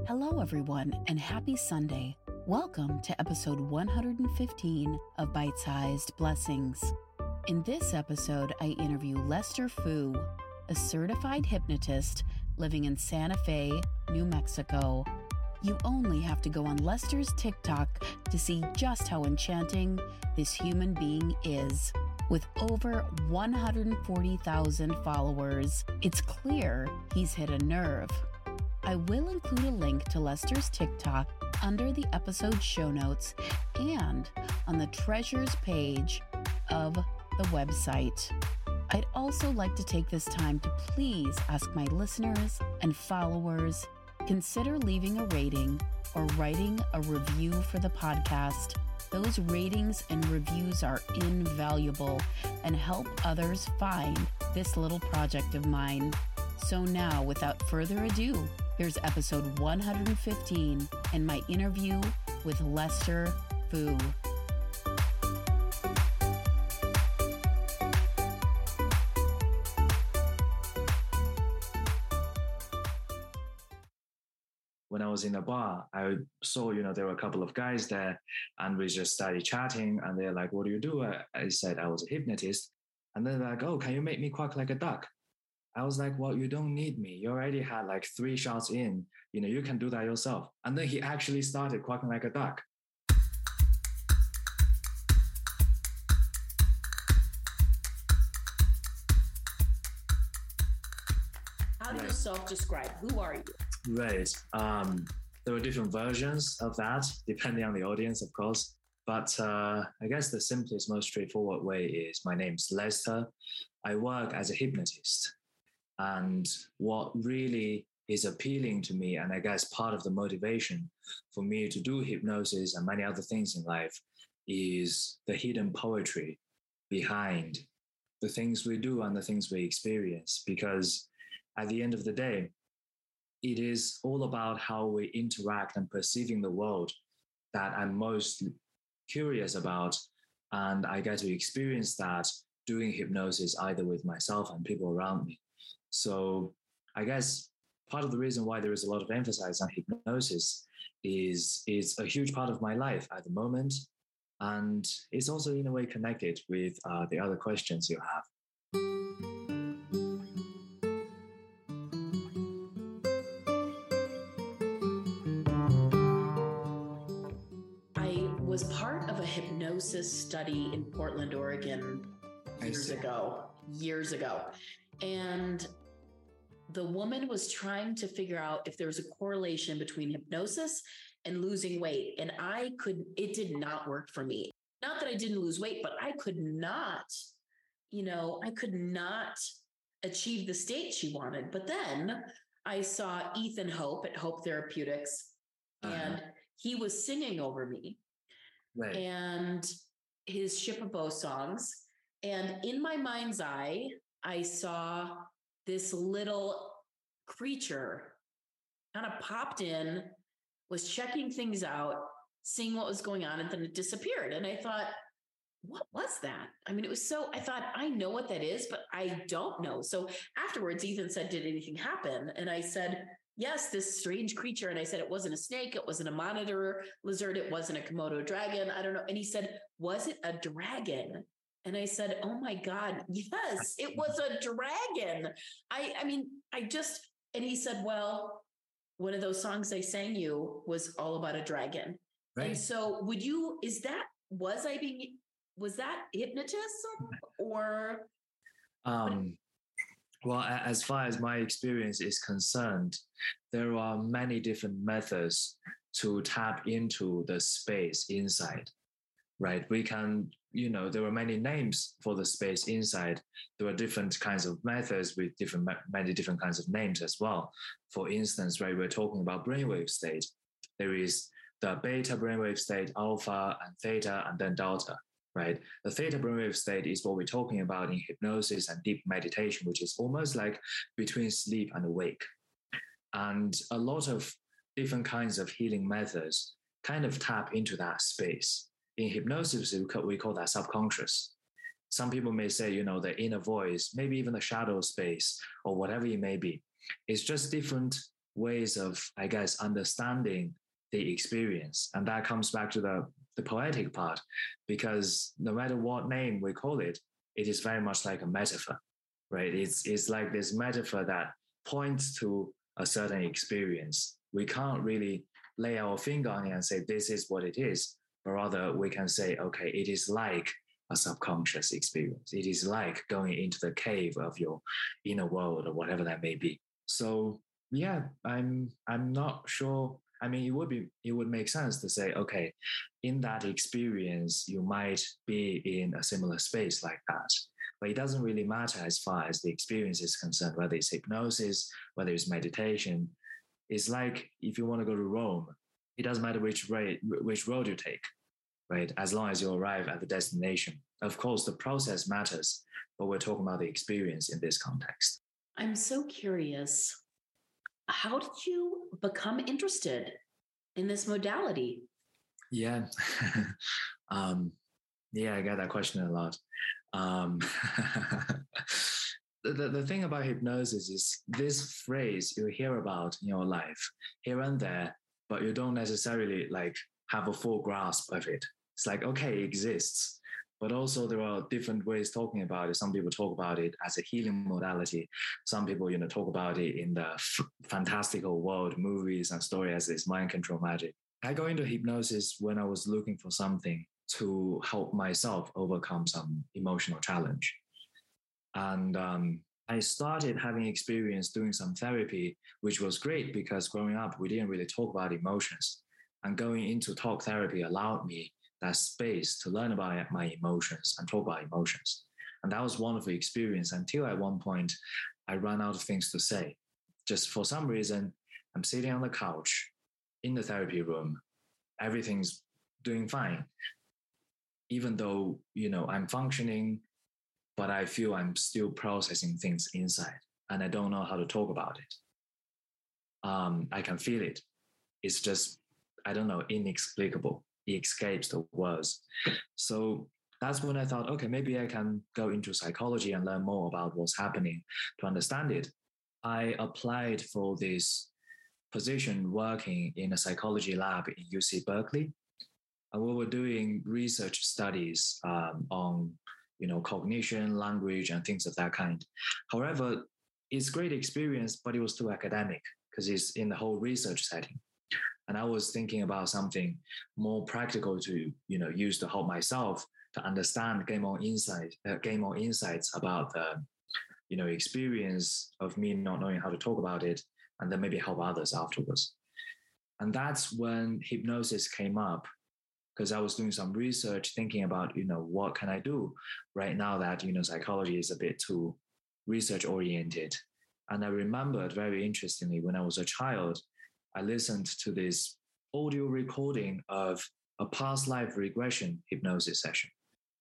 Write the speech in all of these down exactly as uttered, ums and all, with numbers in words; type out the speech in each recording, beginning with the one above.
Hello, everyone, and happy Sunday. Welcome to episode one hundred fifteen of Bite-Sized Blessings. In this episode, I interview Lester Fu, a certified hypnotist living in Santa Fe, New Mexico. You only have to go on Lester's TikTok to see just how enchanting this human being is. With over one hundred forty thousand followers, it's clear he's hit a nerve. I will include a link to Lester's TikTok under the episode show notes and on the treasures page of the website. I'd also like to take this time to please ask my listeners and followers, consider leaving a rating or writing a review for the podcast. Those ratings and reviews are invaluable and help others find this little project of mine. So now, without further ado, here's episode one hundred fifteen and my interview with Lester Fu. When I was in a bar, I saw, you know, there were a couple of guys there and we just started chatting and they're like, what do you do? I, I said I was a hypnotist. And they're like, oh, can you make me quack like a duck? I was like, well, you don't need me. You already had like three shots in. You know, you can do that yourself. And then he actually started quacking like a duck. How do you self-describe? Who are you? Right. Um, there were different versions of that, depending on the audience, of course. But uh, I guess the simplest, most straightforward way is my name's Lester. I work as a hypnotist. And what really is appealing to me, and I guess part of the motivation for me to do hypnosis and many other things in life, is the hidden poetry behind the things we do and the things we experience. Because at the end of the day, it is all about how we interact and perceiving the world that I'm most curious about. And I get to experience that doing hypnosis either with myself and people around me. So I guess part of the reason why there is a lot of emphasis on hypnosis is it's a huge part of my life at the moment. And it's also in a way connected with uh, the other questions you have. I was part of a hypnosis study in Portland, Oregon years ago, years ago. And the woman was trying to figure out if there was a correlation between hypnosis and losing weight. And I could, it did not work for me. Not that I didn't lose weight, but I could not, you know, I could not achieve the state she wanted. But then I saw Ethan Hope at Hope Therapeutics, uh-huh. and he was singing over me. Right. And his Ship of Bow songs. And in my mind's eye, I saw this little creature kind of popped in, was checking things out, seeing what was going on, and then it disappeared. And I thought, what was that? I mean, it was so, I thought, I know what that is, but I don't know. So afterwards, Ethan said, did anything happen? And I said, yes, this strange creature. And I said, it wasn't a snake. It wasn't a monitor lizard. It wasn't a Komodo dragon. I don't know. And he said, was it a dragon? And I said, oh my God, yes, it was a dragon. I, I mean, I just, and he said, well, one of those songs I sang you was all about a dragon. Right. And so would you, is that, was I being, was that hypnotism or? Um, well, as far as my experience is concerned, there are many different methods to tap into the space inside. Right, we can, you know, there are many names for the space inside. There are different kinds of methods with different, many different kinds of names as well. For instance, right, we're talking about brainwave state. There is the beta brainwave state, alpha and theta, and then delta, right? The theta brainwave state is what we're talking about in hypnosis and deep meditation, which is almost like between sleep and awake. And a lot of different kinds of healing methods kind of tap into that space. In hypnosis, we call that subconscious. Some people may say, you know, the inner voice, maybe even the shadow space or whatever it may be. It's just different ways of, I guess, understanding the experience. And that comes back to the, the poetic part, because no matter what name we call it, it is very much like a metaphor, right? It's, it's like this metaphor that points to a certain experience. We can't really lay our finger on it and say, this is what it is, but rather we can say, okay, it is like a subconscious experience. It is like going into the cave of your inner world or whatever that may be. So yeah, I'm I'm not sure. I mean, it would be it would make sense to say, okay, in that experience, you might be in a similar space like that. But it doesn't really matter as far as the experience is concerned, whether it's hypnosis, whether it's meditation. It's like if you want to go to Rome, it doesn't matter which way, which road you take, right? As long as you arrive at the destination. Of course, the process matters, but we're talking about the experience in this context. I'm so curious. How did you become interested in this modality? Yeah. um, yeah, I get that question a lot. Um, the, the, the thing about hypnosis is this phrase you hear about in your life here and there, but you don't necessarily like have a full grasp of it. It's like, okay, it exists. But also there are different ways talking about it. Some people talk about it as a healing modality. Some people, you know, talk about it in the f- fantastical world, movies and stories as this mind control magic. I got into hypnosis when I was looking for something to help myself overcome some emotional challenge. And um, I started having experience doing some therapy, which was great because growing up, we didn't really talk about emotions. And going into talk therapy allowed me that space to learn about my emotions and talk about emotions. And that was a wonderful experience until at one point I ran out of things to say. Just for some reason, I'm sitting on the couch in the therapy room. Everything's doing fine. Even though, you know, I'm functioning, but I feel I'm still processing things inside and I don't know how to talk about it. Um, I can feel it. It's just, I don't know, inexplicable. It escapes the words. So that's when I thought, okay, maybe I can go into psychology and learn more about what's happening to understand it. I applied for this position working in a psychology lab in U C Berkeley. And we were doing research studies um, on, you know, cognition, language, and things of that kind. However, it's great experience, but it was too academic because it's in the whole research setting. And I was thinking about something more practical to, you know, use to help myself to understand, gain more insight, uh, gain more insights about the, you know, experience of me not knowing how to talk about it, and then maybe help others afterwards. And that's when hypnosis came up, because I was doing some research, thinking about, you know, what can I do right now that, you know, psychology is a bit too research oriented. And I remembered very interestingly when I was a child, I listened to this audio recording of a past life regression hypnosis session.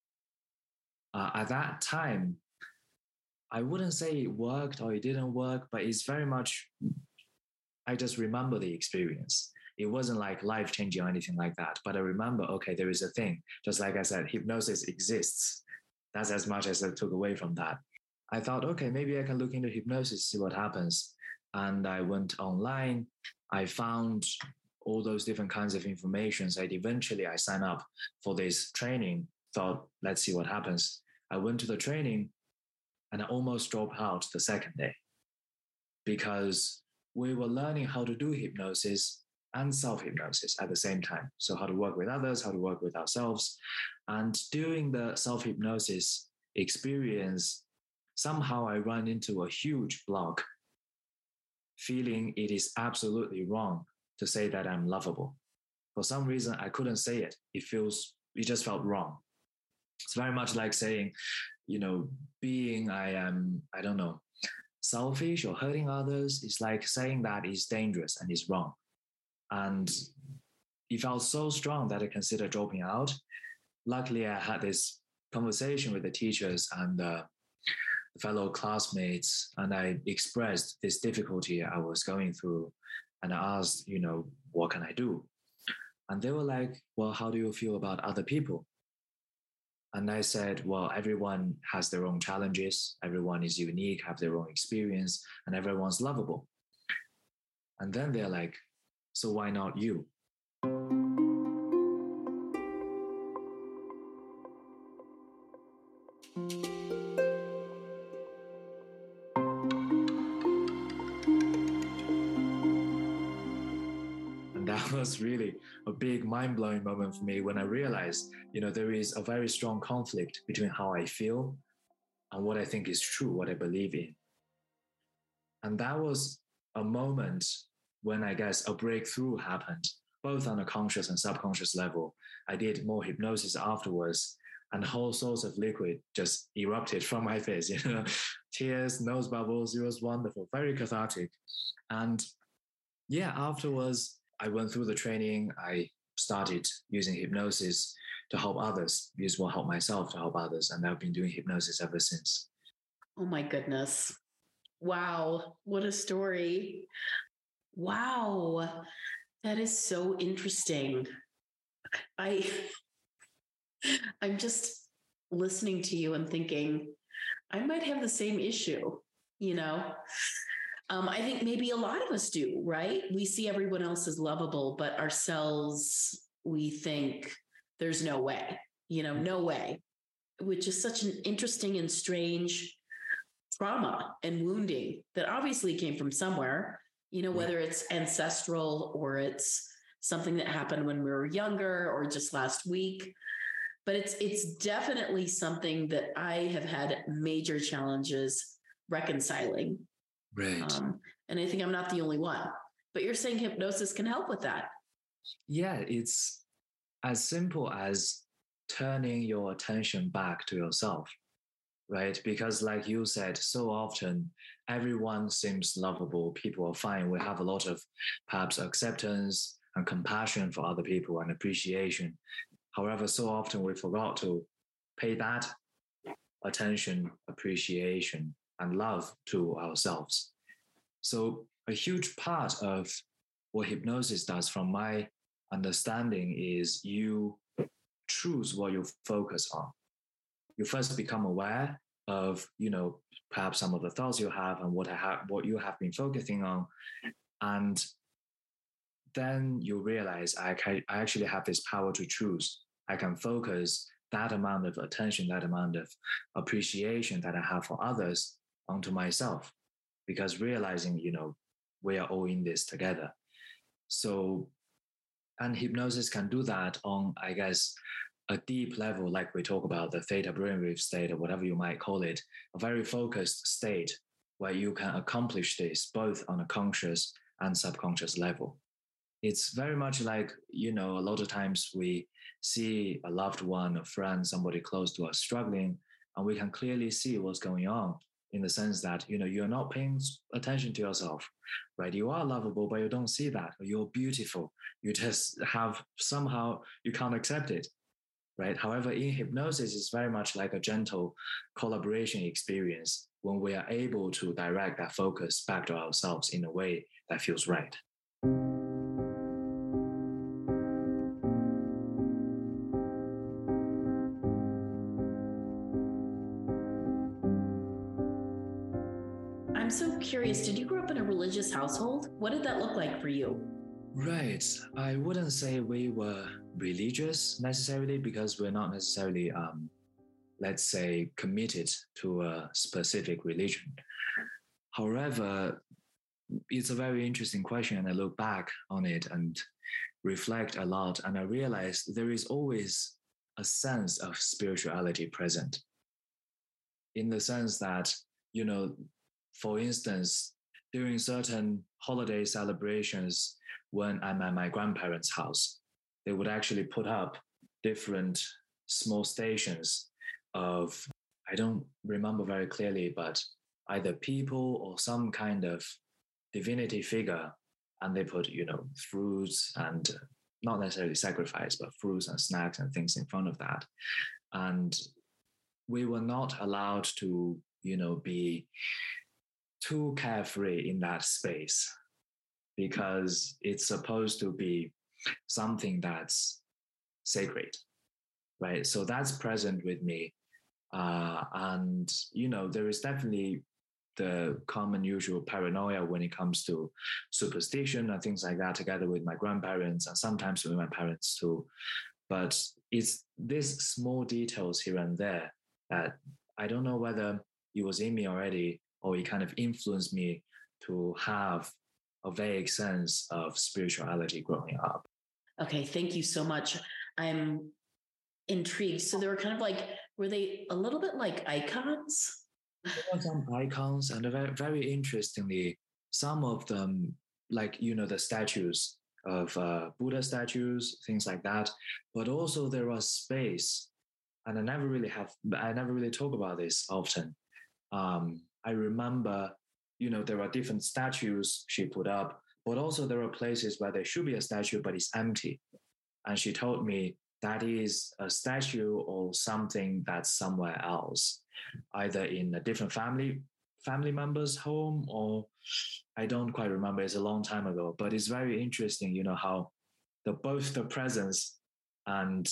Uh, at that time, I wouldn't say it worked or it didn't work, but it's very much, I just remember the experience. It wasn't like life-changing or anything like that, but I remember, okay, there is a thing. Just like I said, hypnosis exists. That's as much as I took away from that. I thought, okay, maybe I can look into hypnosis, see what happens. And I went online. I found all those different kinds of information. So eventually I signed up for this training, thought, let's see what happens. I went to the training and I almost dropped out the second day because we were learning how to do hypnosis and self-hypnosis at the same time. So how to work with others, how to work with ourselves. And during the self-hypnosis experience, somehow I ran into a huge block, feeling it is absolutely wrong to say that I'm lovable. For some reason, I couldn't say it. It feels, it just felt wrong. It's very much like saying, you know, being I am, I don't know, selfish or hurting others. It's like saying that is dangerous and is wrong. And it felt so strong that I considered dropping out. Luckily, I had this conversation with the teachers and uh, fellow classmates, and I expressed this difficulty I was going through. And I asked, you know, what can I do? And they were like, well, how do you feel about other people? And I said, well, everyone has their own challenges. Everyone is unique, have their own experience, and everyone's lovable. And then they're like, so why not you? That was really a big mind-blowing moment for me when I realized, you know, there is a very strong conflict between how I feel and what I think is true, what I believe in. And that was a moment when I guess a breakthrough happened, both on a conscious and subconscious level. I did more hypnosis afterwards, and whole sorts of liquid just erupted from my face, you know, tears, nose bubbles. It was wonderful, very cathartic. And yeah, afterwards, I went through the training. I started using hypnosis to help others, use what help myself to help others. And I've been doing hypnosis ever since. Oh my goodness. Wow. What a story. Wow. That is so interesting. I, I'm just listening to you and thinking, I might have the same issue, you know? Um, I think maybe a lot of us do, right? We see everyone else as lovable, but ourselves, we think there's no way, you know, no way, which is such an interesting and strange trauma and wounding that obviously came from somewhere, you know, whether it's ancestral or it's something that happened when we were younger or just last week. But it's it's definitely something that I have had major challenges reconciling. Right. Um, and I think I'm not the only one. But you're saying hypnosis can help with that. Yeah, it's as simple as turning your attention back to yourself, right? Because like you said, so often everyone seems lovable. People are fine. We have a lot of perhaps acceptance and compassion for other people and appreciation. However, so often we forgot to pay that attention, appreciation, and love to ourselves. So a huge part of what hypnosis does, from my understanding, is you choose what you focus on. You first become aware of, you know, perhaps some of the thoughts you have and what I have, what you have been focusing on, and then you realize I, can, I actually have this power to choose. I can focus that amount of attention, that amount of appreciation that I have for others onto myself, because realizing, you know, we are all in this together. So, and hypnosis can do that on, I guess, a deep level, like we talk about the theta brainwave state or whatever you might call it, a very focused state where you can accomplish this both on a conscious and subconscious level. It's very much like, you know, a lot of times we see a loved one, a friend, somebody close to us struggling, and we can clearly see what's going on, in the sense that, you know, you're not paying attention to yourself, right? You are lovable, but you don't see that. You're beautiful. You just have, somehow you can't accept it, right? However, in hypnosis, it's very much like a gentle collaboration experience when we are able to direct that focus back to ourselves in a way that feels right. I'm so curious, did you grow up in a religious household? What did that look like for you? Right. I wouldn't say we were religious necessarily, because we're not necessarily, um, let's say, committed to a specific religion. However, it's a very interesting question, and I look back on it and reflect a lot, and I realize there is always a sense of spirituality present, in the sense that, you know, for instance, during certain holiday celebrations, when I'm at my grandparents' house, they would actually put up different small stations of, I don't remember very clearly, but either people or some kind of divinity figure. And they put, you know, fruits and not necessarily sacrifice, but fruits and snacks and things in front of that. And we were not allowed to, you know, be too carefree in that space, because it's supposed to be something that's sacred, right? So that's present with me. Uh, and, you know, there is definitely the common usual paranoia when it comes to superstition and things like that, together with my grandparents and sometimes with my parents too. But it's these small details here and there that I don't know whether it was in me already or it kind of influenced me to have a vague sense of spirituality growing up. Okay, thank you so much. I'm intrigued. So they were kind of like, were they a little bit like icons? There were some icons, and very, very interestingly, some of them, like, you know, the statues of uh, Buddha statues, things like that. But also there was space, and I never really have, I never really talk about this often. Um, I remember, you know, there are different statues she put up, but also there are places where there should be a statue, but it's empty. And she told me that is a statue or something that's somewhere else, either in a different family family member's home, or I don't quite remember. It's a long time ago, but it's very interesting, you know, how the both the presence and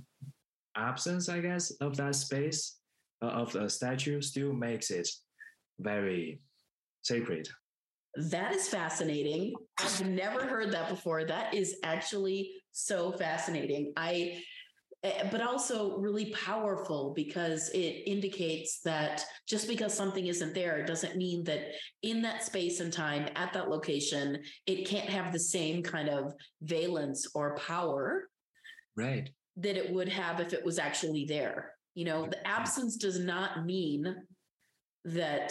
absence, I guess, of that space uh, of the statue still makes it very sacred. That is fascinating. I've never heard that before. That is actually so fascinating. I, but also really powerful, because it indicates that just because something isn't there doesn't mean that in that space and time at that location, it can't have the same kind of valence or power, right, that it would have if it was actually there. You know, the absence does not mean that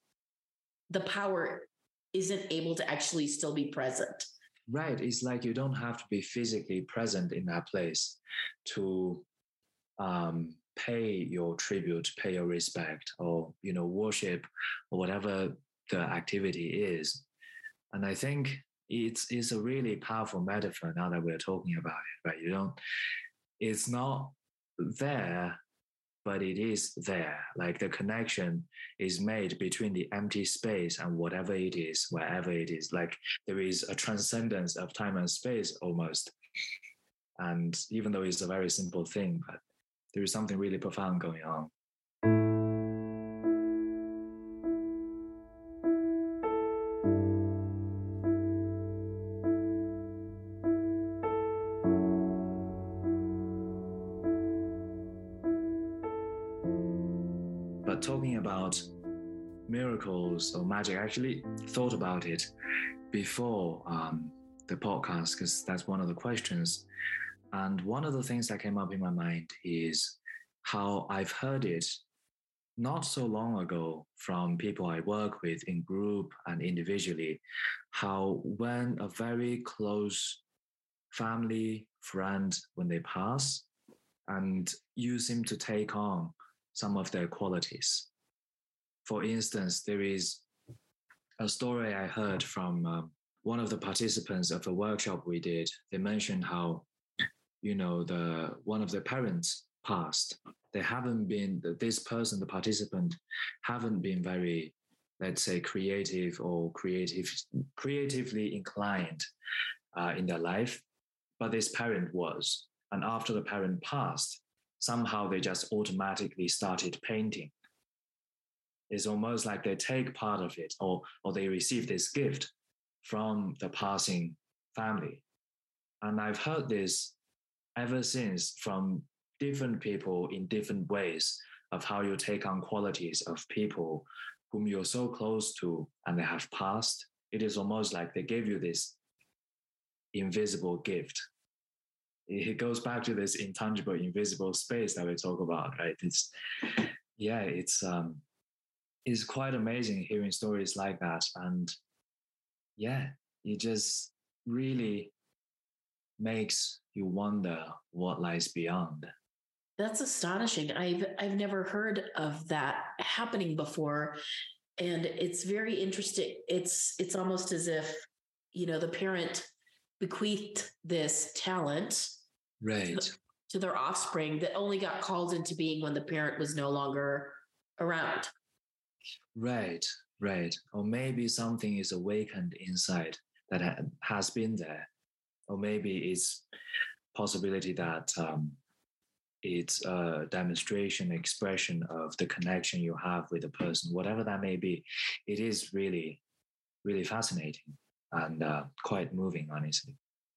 the power isn't able to actually still be present. Right. It's like you don't have to be physically present in that place to um, pay your tribute, pay your respect, or, you know, worship, or whatever the activity is. And I think it's, it's a really powerful metaphor now that we're talking about it, right? You don't, it's not there, but it is there. Like the connection is made between the empty space and whatever it is, wherever it is. Like there is a transcendence of time and space almost. And even though it's a very simple thing, but there is something really profound going on. But talking about miracles or magic, I actually thought about it before um, the podcast, because that's one of the questions. And one of the things that came up in my mind is how I've heard it not so long ago from people I work with in group and individually, how when a very close family friend, when they pass, and you seem to take on some of their qualities. For instance, there is a story I heard from um, one of the participants of a workshop we did. They mentioned how, you know, the one of the parents passed. They haven't been, this person, the participant, haven't been very, let's say, creative or creative, creatively inclined uh, in their life, but this parent was. And after the parent passed, somehow they just automatically started painting. It's almost like they take part of it, or, or they receive this gift from the passing family. And I've heard this ever since from different people in different ways of how you take on qualities of people whom you're so close to and they have passed. It is almost like they gave you this invisible gift. It goes back to this intangible, invisible space that we talk about, right? It's, yeah, it's, um, it's quite amazing hearing stories like that. And yeah, it just really makes you wonder what lies beyond. That's astonishing. I've I've never heard of that happening before. And it's very interesting. It's it's almost as if, you know, the parent bequeathed this talent right to, to their offspring that only got called into being when the parent was no longer around. Right, right. Or maybe something is awakened inside that ha- has been there. Or maybe it's possibility that um, it's a demonstration, expression of the connection you have with the person, whatever that may be. It is really, really fascinating and uh, quite moving, honestly.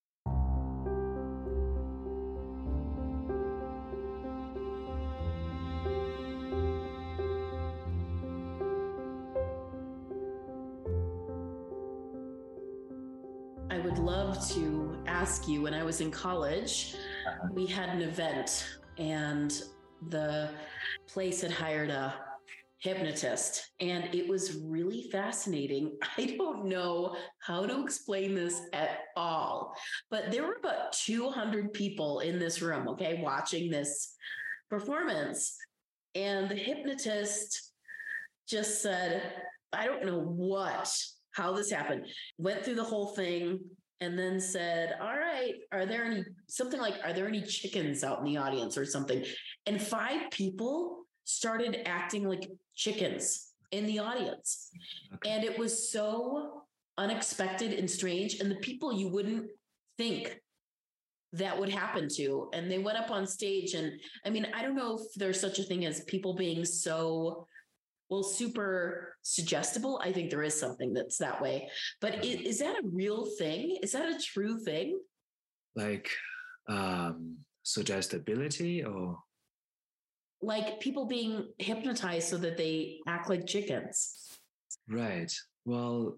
I would love to ask you, when I was in college, uh-huh. we had an event and the place had hired a hypnotist, and it was really fascinating. I don't know how to explain this at all, but there were about two hundred people in this room, okay, watching this performance. And the hypnotist just said, I don't know what, how this happened, went through the whole thing and then said, all right, are there any, something like, are there any chickens out in the audience or something? And five people started acting like chickens in the audience. Okay. And it was so unexpected and strange. And the people you wouldn't think that would happen to. And they went up on stage. And I mean, I don't know if there's such a thing as people being so, well, super suggestible. I think there is something that's that way. But is, is that a real thing? Is that a true thing? Like um, suggestibility or? Like people being hypnotized so that they act like chickens. Right. Well,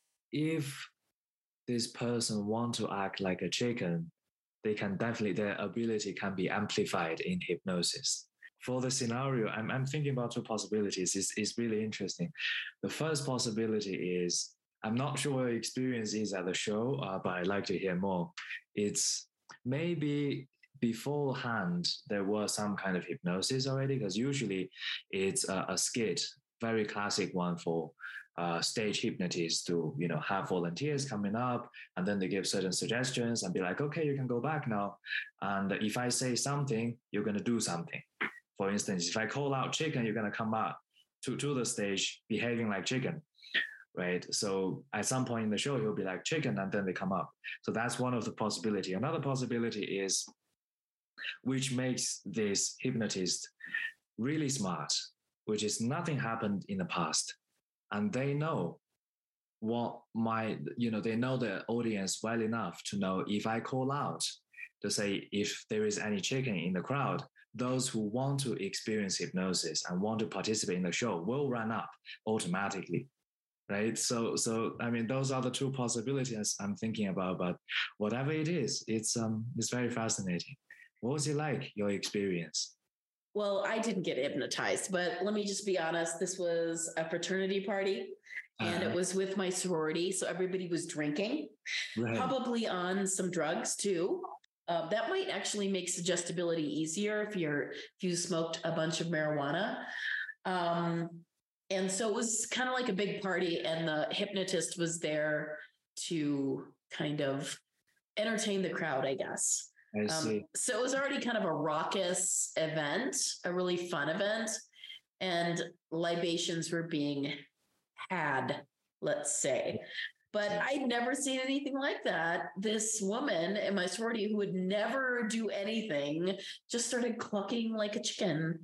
if this person wants to act like a chicken, they can definitely, their ability can be amplified in hypnosis. For the scenario, I'm, I'm thinking about two possibilities. It's, it's really interesting. The first possibility is, I'm not sure what your experience is at the show, uh, but I'd like to hear more. It's maybe beforehand, there was some kind of hypnosis already, because usually it's a, a skit, very classic one for uh, stage hypnotists to, you know, have volunteers coming up and then they give certain suggestions and be like, okay, you can go back now. And if I say something, you're going to do something. For instance, if I call out chicken, you're going to come out to, to the stage behaving like chicken, right? So at some point in the show, you'll be like chicken and then they come up. So that's one of the possibility. Another possibility is, which makes this hypnotist really smart, which is nothing happened in the past. And they know what my, you know, they know the audience well enough to know if I call out to say, if there is any chicken in the crowd, those who want to experience hypnosis and want to participate in the show will run up automatically. Right. So, so, I mean, those are the two possibilities I'm thinking about, but whatever it is, it's, um, it's very fascinating. What was it like, your experience? Well, I didn't get hypnotized, but let me just be honest. This was a fraternity party and uh-huh. it was with my sorority. So everybody was drinking, right. Probably on some drugs too. Uh, that might actually make suggestibility easier if you're, if you smoked a bunch of marijuana. Um, and so it was kind of like a big party, and the hypnotist was there to kind of entertain the crowd, I guess. I see. Um, so it was already kind of a raucous event, a really fun event, and libations were being had, let's say. But I'd never seen anything like that. This woman in my sorority who would never do anything just started clucking like a chicken.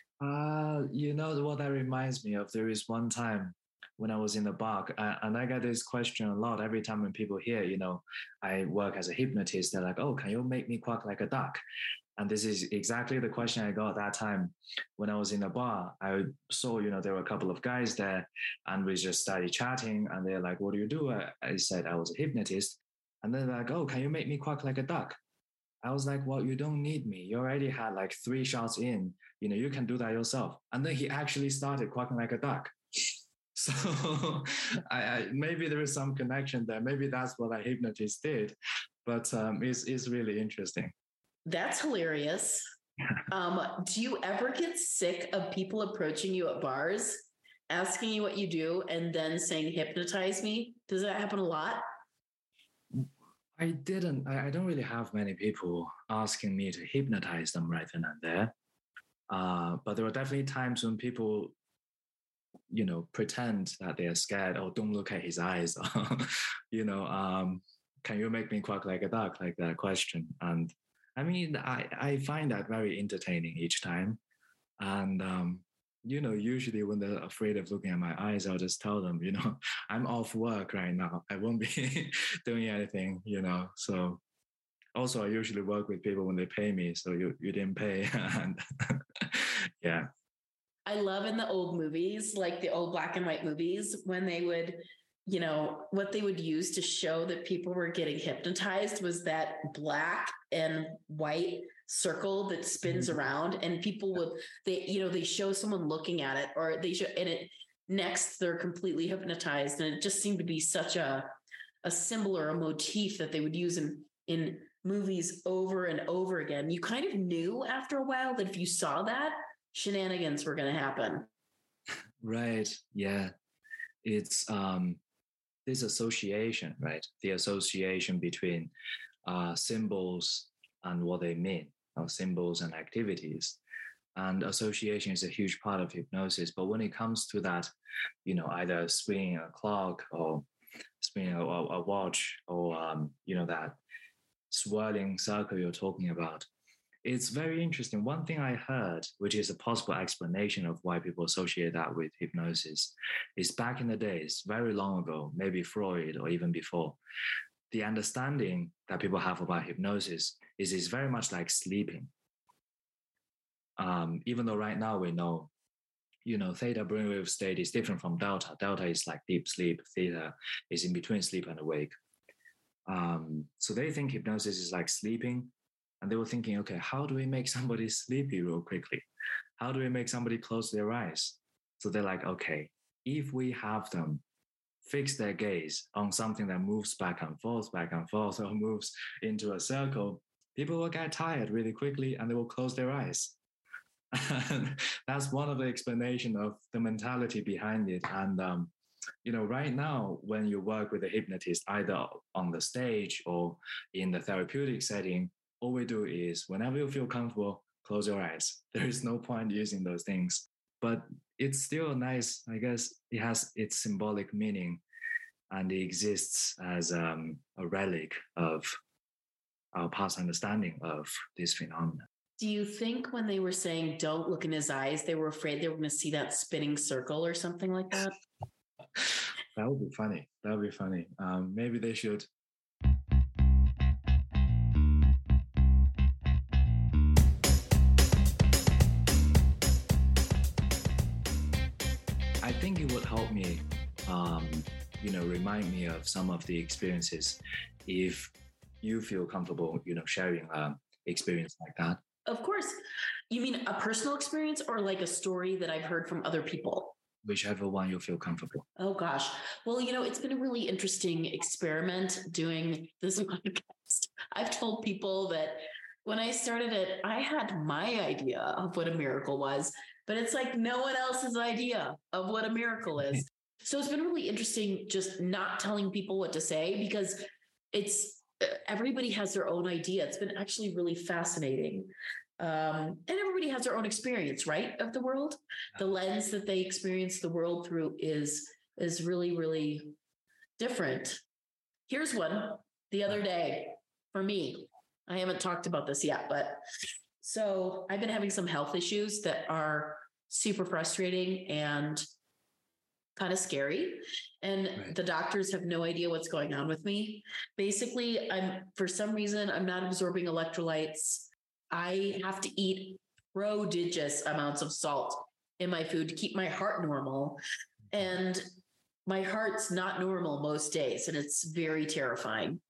Uh, you know what that reminds me of? There is one time when I was in the bar, uh, and I get this question a lot every time when people hear, you know, I work as a hypnotist. They're like, oh, can you make me quack like a duck? And this is exactly the question I got that time when I was in the bar. I saw, you know, there were a couple of guys there and we just started chatting and they're like, what do you do? I, I said I was a hypnotist. And then they're like, oh, can you make me quack like a duck? I was like, well, you don't need me. You already had like three shots in, you know, you can do that yourself. And then he actually started quacking like a duck. So I, I, maybe there is some connection there. Maybe that's what a hypnotist did, but um, it's, it's really interesting. That's hilarious. Um, do you ever get sick of people approaching you at bars, asking you what you do, and then saying, hypnotize me? Does that happen a lot? I didn't. I, I don't really have many people asking me to hypnotize them right then and there. Uh, but there were definitely times when people, you know, pretend that they are scared. Oh, don't look at his eyes. you know, um, can you make me quack like a duck? Like that question. And I mean, I, I find that very entertaining each time. And, um, you know, usually when they're afraid of looking at my eyes, I'll just tell them, you know, I'm off work right now. I won't be doing anything, you know. So also, I usually work with people when they pay me. So you, you didn't pay. And yeah. I love in the old movies, like the old black and white movies, when they would, you know, what they would use to show that people were getting hypnotized was that black and white circle that spins mm-hmm. around, and people would, they, you know, they show someone looking at it, or they show, and it next they're completely hypnotized. And it just seemed to be such a, a symbol or a motif that they would use in, in movies over and over again. You kind of knew after a while that if you saw that, shenanigans were going to happen. Right. Yeah. It's um, this association, right? The association between uh, symbols and what they mean, or symbols and activities. And association is a huge part of hypnosis. But when it comes to that, you know, either spinning a clock or spinning a, a watch, or, um, you know, that swirling circle you're talking about, it's very interesting. One thing I heard, which is a possible explanation of why people associate that with hypnosis, is back in the days, very long ago, maybe Freud or even before, the understanding that people have about hypnosis is it's very much like sleeping. Um, even though right now we know, you know, theta brainwave state is different from delta. Delta is like deep sleep. Theta is in between sleep and awake. Um, so they think hypnosis is like sleeping. And they were thinking, okay, how do we make somebody sleepy real quickly? How do we make somebody close their eyes? So they're like, okay, if we have them fix their gaze on something that moves back and forth, back and forth, or moves into a circle, people will get tired really quickly and they will close their eyes. And that's one of the explanation of the mentality behind it. And, um, you know, right now, when you work with a hypnotist, either on the stage or in the therapeutic setting, all we do is whenever you feel comfortable, close your eyes. There is no point using those things, but it's still nice. I guess it has its symbolic meaning, and it exists as um, a relic of our past understanding of this phenomenon. Do you think when they were saying, don't look in his eyes, they were afraid they were going to see that spinning circle or something like that? That would be funny. That would be funny. Um, maybe they should. I think it would help me, um, you know, remind me of some of the experiences if you feel comfortable, you know, sharing an experience like that. Of course. You mean a personal experience or like a story that I've heard from other people? Whichever one you feel comfortable. Oh, gosh. Well, you know, it's been a really interesting experiment doing this podcast. I've told people that when I started it, I had my idea of what a miracle was, but it's like no one else's idea of what a miracle is. So it's been really interesting just not telling people what to say, because it's everybody has their own idea. It's been actually really fascinating. Um, and everybody has their own experience, right, of the world. The lens that they experience the world through is is really, really different. Here's one the other day for me. I haven't talked about this yet, but so I've been having some health issues that are super frustrating and kind of scary. And right. The doctors have no idea what's going on with me. Basically, I'm for some reason, I'm not absorbing electrolytes. I have to eat prodigious amounts of salt in my food to keep my heart normal. And my heart's not normal most days, and it's very terrifying.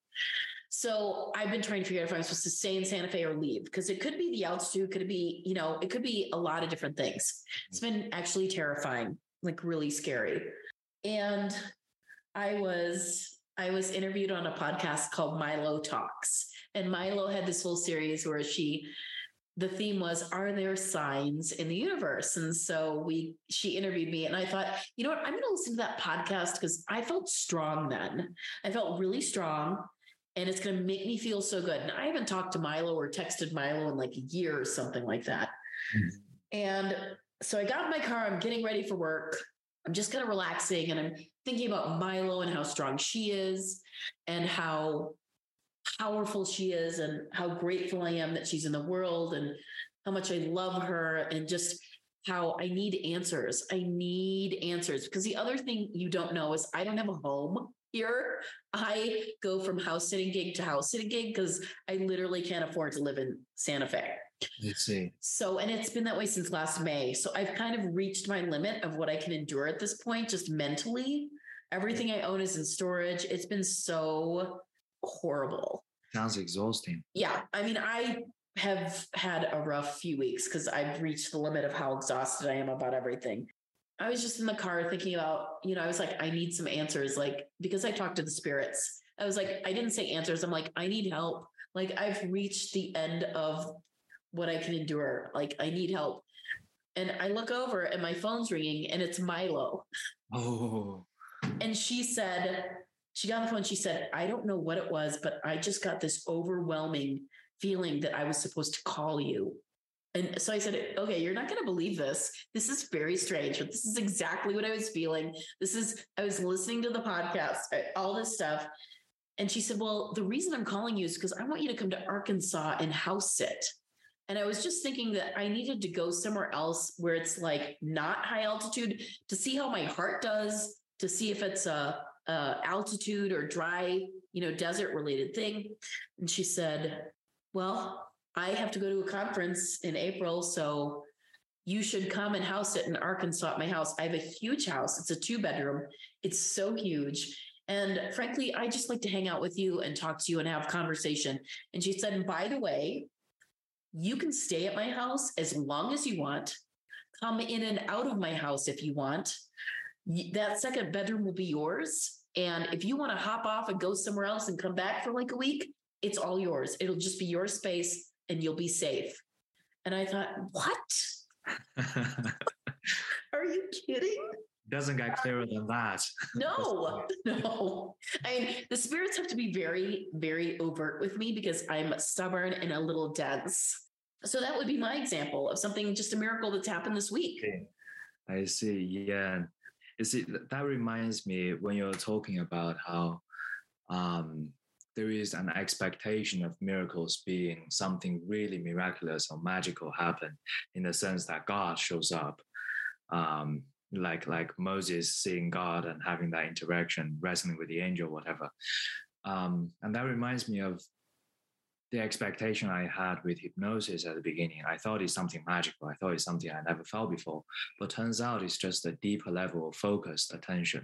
So I've been trying to figure out if I'm supposed to stay in Santa Fe or leave, because it could be the altitude, could it be, you know, it could be a lot of different things. It's been actually terrifying, like really scary. And I was, I was interviewed on a podcast called Milo Talks. And Milo had this whole series where she, the theme was, are there signs in the universe? And so we, she interviewed me and I thought, you know what, I'm going to listen to that podcast because I felt strong then. I felt really strong and it's going to make me feel so good. And I haven't talked to Milo or texted Milo in like a year or something like that. Mm-hmm. And so I got in my car, I'm getting ready for work. I'm just kind of relaxing and I'm thinking about Milo and how strong she is and how powerful she is and how grateful I am that she's in the world and how much I love her and just how I need answers. I need answers because the other thing you don't know is I don't have a home here. I go from house sitting gig to house sitting gig because I literally can't afford to live in Santa Fe. Let's see. So, and it's been that way since last May. So I've kind of reached my limit of what I can endure at this point, just mentally. Everything I own is in storage. It's been so horrible. Sounds exhausting. Yeah. I mean, I have had a rough few weeks because I've reached the limit of how exhausted I am about everything. I was just in the car thinking about, you know, I was like, I need some answers. Like, because I talked to the spirits, I was like, I didn't say answers. I'm like, I need help. Like, I've reached the end of what I can endure. Like, I need help. And I look over and my phone's ringing and it's Milo. Oh. And she said, she got on the phone. She said, I don't know what it was, but I just got this overwhelming feeling that I was supposed to call you. And so I said, okay, you're not going to believe this. This is very strange, but this is exactly what I was feeling. This is, I was listening to the podcast, all this stuff. And she said, well, the reason I'm calling you is because I want you to come to Arkansas and house sit. And I was just thinking that I needed to go somewhere else where it's like not high altitude to see how my heart does, to see if it's a, a altitude or dry, you know, desert related thing. And she said, well, I have to go to a conference in April, so you should come and house it in Arkansas at my house. I have a huge house. It's a two bedroom. It's so huge. And frankly, I just like to hang out with you and talk to you and have conversation. And she said, and by the way, you can stay at my house as long as you want. Come in and out of my house if you want. That second bedroom will be yours. And if you want to hop off and go somewhere else and come back for like a week, it's all yours. It'll just be your space and you'll be safe. And I thought, what? Are you kidding? Doesn't get clearer than that. No, no. I mean, the spirits have to be very, very overt with me because I'm stubborn and a little dense. So that would be my example of something, just a miracle that's happened this week. Okay. I see. Yeah. You see, that reminds me when you're talking about how um, there is an expectation of miracles being something really miraculous or magical happen in the sense that God shows up. Um, like like Moses seeing God and having that interaction, wrestling with the angel, whatever. Um, and that reminds me of the expectation I had with hypnosis at the beginning. I thought it's something magical. I thought it's something I never felt before. But turns out it's just a deeper level of focused attention.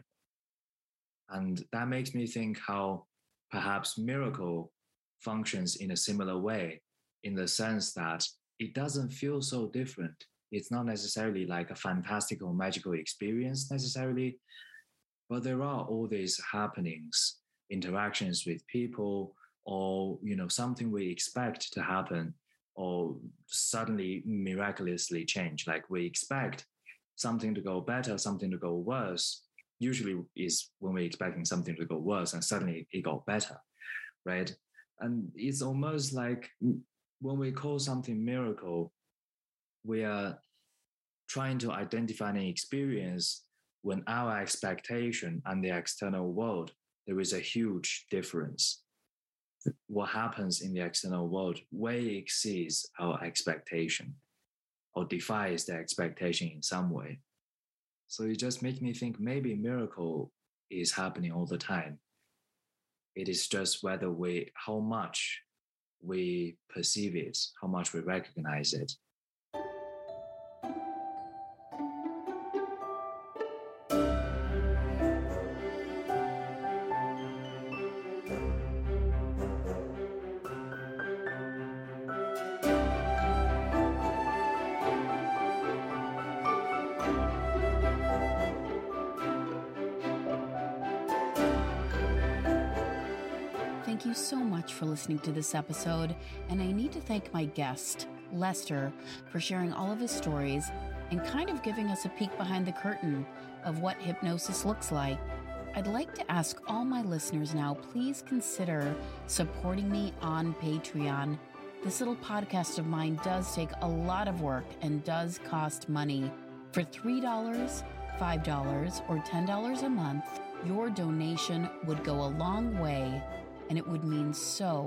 And that makes me think how perhaps miracle functions in a similar way, in the sense that it doesn't feel so different. It's not necessarily like a fantastical, magical experience necessarily, but there are all these happenings, interactions with people, or, you know, something we expect to happen or suddenly miraculously change. Like we expect something to go better, something to go worse. Usually is when we're expecting something to go worse and suddenly it got better, right? And it's almost like when we call something miracle, we are trying to identify an experience when our expectation and the external world, there is a huge difference. What happens in the external world way exceeds our expectation or defies the expectation in some way. So it just makes me think maybe a miracle is happening all the time. It is just whether we, how much we perceive it, how much we recognize it. Thank you so much for listening to this episode, and I need to thank my guest, Lester, for sharing all of his stories and kind of giving us a peek behind the curtain of what hypnosis looks like. I'd like to ask all my listeners now, please consider supporting me on Patreon. This little podcast of mine does take a lot of work and does cost money. For three dollars, five dollars, or ten dollars a month, your donation would go a long way, and it would mean so,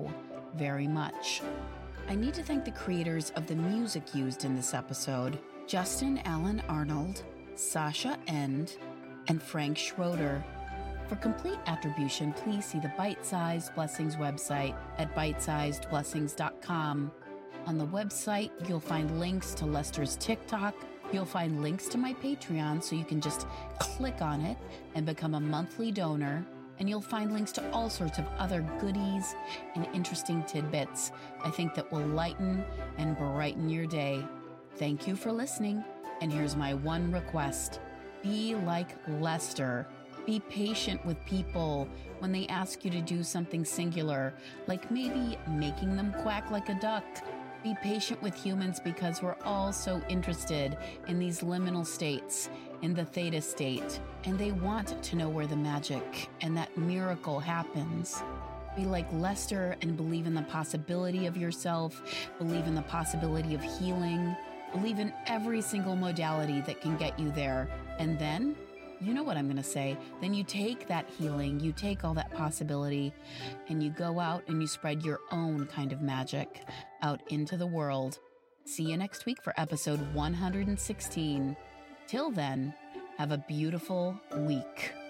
very much. I need to thank the creators of the music used in this episode, Justin Allen Arnold, Sasha End, and Frank Schroeder. For complete attribution, please see the Bite-Sized Blessings website at bite sized blessings dot com. On the website, you'll find links to Lester's TikTok. You'll find links to my Patreon, so you can just click on it and become a monthly donor. And you'll find links to all sorts of other goodies and interesting tidbits I think that will lighten and brighten your day. Thank you for listening. And here's my one request. Be like Lester. Be patient with people when they ask you to do something singular, like maybe making them quack like a duck. Be patient with humans because we're all so interested in these liminal states, in the theta state, and they want to know where the magic and that miracle happens. Be like Lester and believe in the possibility of yourself, believe in the possibility of healing, believe in every single modality that can get you there, and then you know what I'm going to say. Then you take that healing, you take all that possibility, and you go out and you spread your own kind of magic out into the world. See you next week for episode one hundred sixteen. Till then, have a beautiful week.